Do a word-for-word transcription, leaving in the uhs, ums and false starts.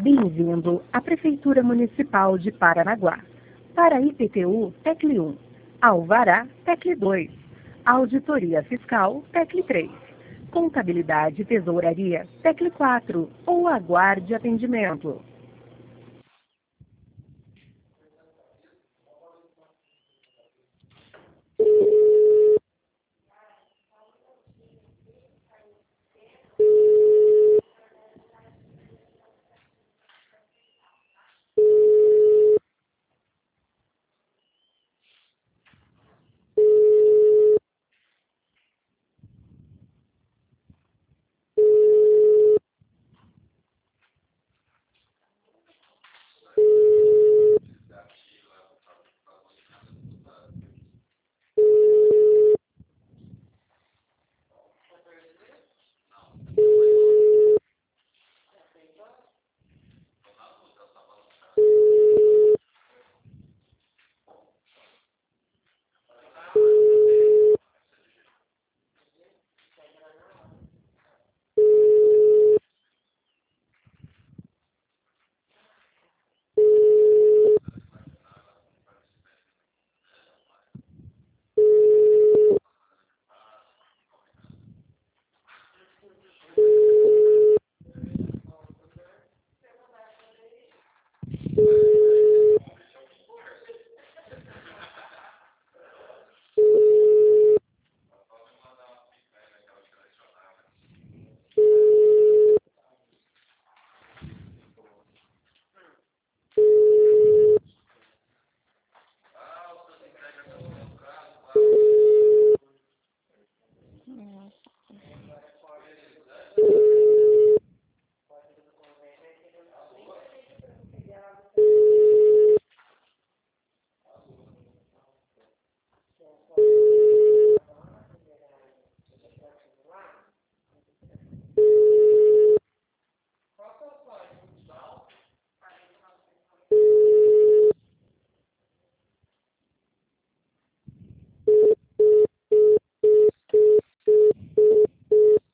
Bem-vindo à Prefeitura Municipal de Paranaguá. Para I P T U, TECLE um. Alvará, TECLE dois. Auditoria Fiscal, TECLE três. Contabilidade e Tesouraria, TECLE quatro. Ou aguarde atendimento.